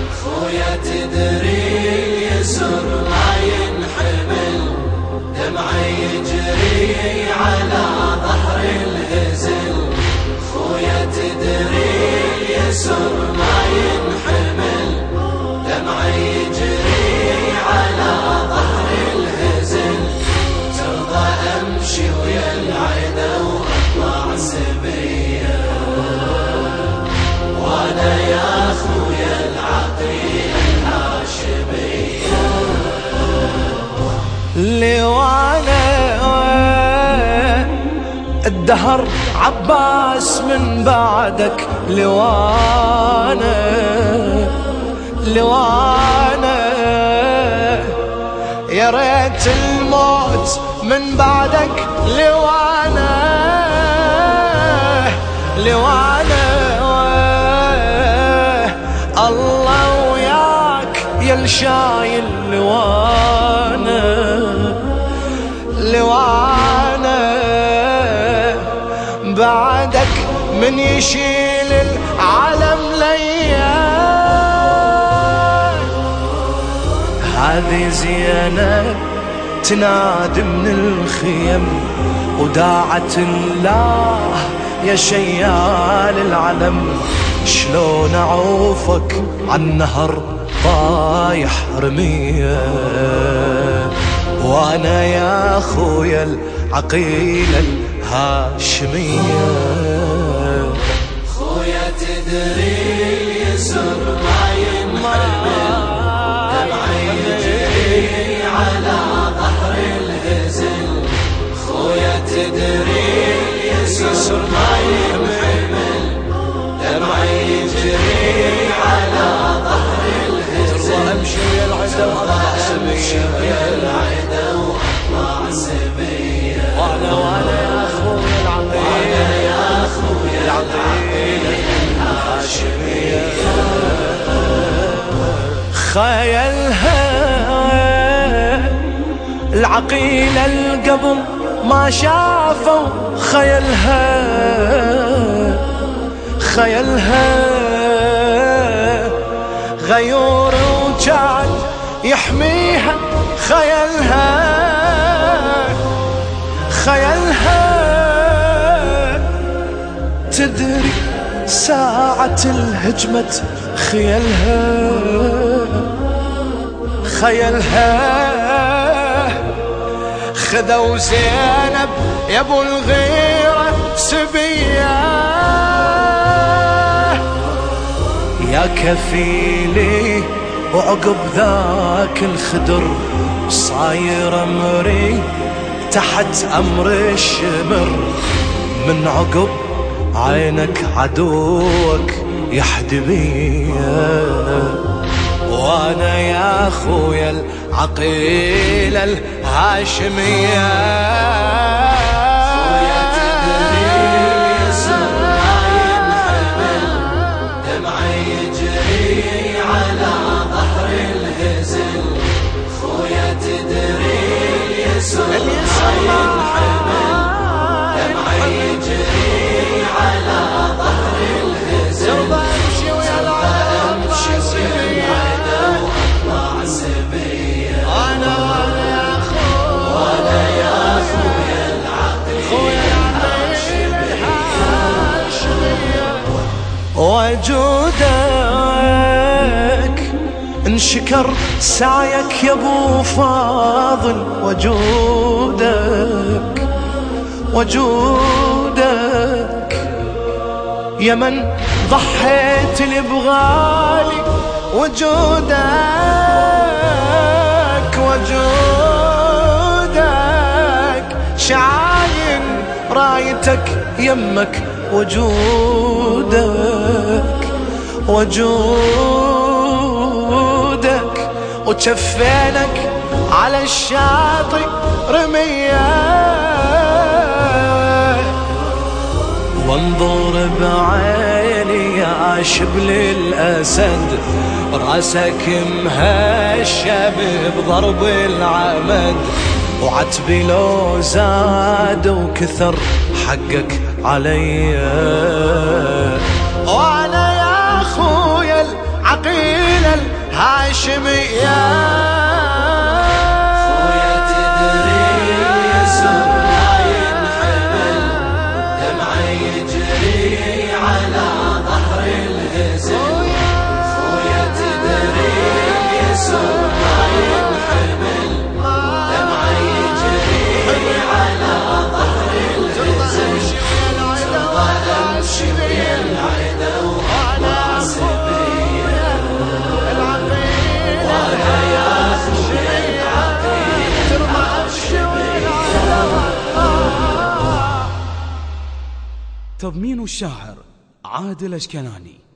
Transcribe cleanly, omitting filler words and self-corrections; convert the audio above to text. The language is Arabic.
خويا تدري اليسر ما ينحمل، دمعي يجري على ظهر الهزل. خويا تدري اليسر ما ينحمل، دمعي يجري على ظهر الهزل. ترضى امشي ويا العدا واطلع سبيه، وانا يا خويا العقيل الهاشميه. لوانا الدهر عباس من بعدك، لوانا يا ريت الموت من بعدك، لوانا الله وياك يا الشايل، لوانا بعدك من يشيل العالم ليا. هذه زينة تنادي من الخيم، وداعة الله يا شيال العلم. شلون اعوفك عالنهر طايح رمية، وانا يا خويا العقيل الهاشمية. خويا تدري اليسر ما ينحمل، دمعي يجري على ظهر الهزل. خويا تدري اليسر ما ينحمل، دمعي يجري على ظهر الهزل. امشي ويا العدا واطلع سبيه، وانا يا خويا العقيل الهاشمية. خيلها العقيل القبل ما شافوا، خيلها غيور وجعل يحميها. خيلها تدري ساعة الهجمة، خيلها خذوا زينب يا ابو الغيرة سبية. يا كفيلي وعقب ذاك الخدر، صاير امري تحت امر الشمر. من عقب عينك عدوك يحدبيه، وانا يا خويا العقيل الهاشمية. خويا تدري اليسر ما ينحمل، دمعي يجري على ظهر الهزل. خويا تدري اليسر ما ينحمل، دمعي يجري على ظهر الهزل. امشي ويا العدا واطلع سبيه، وانا يا خويا العقيل الهاشمية. وجودك انشكر سعيك يا ابو فاضل، وجودك يا من ضحيت لي بغالي. وجودك شعاين رايتك يمك. وجودك وجفينك على الشاطئ رمية. وانظر بعيني يا شبل الأسد، راسك مهشم بضرب العمد. وعتبي لو زاد وكثر حقك عليا، وانا يا خويا العقيل هاشمية. خويا تدري يسر لا ينحمل دمعه يجري على ظهر الهزل. خويا تدري يسر لا ينحمل دمعه يجري على ظهر الهزل. ترضى امشي ويا العدا وعصبية وانا يا خويا العقيل عاشبية. تضمين الشاعر عادل أشكناني.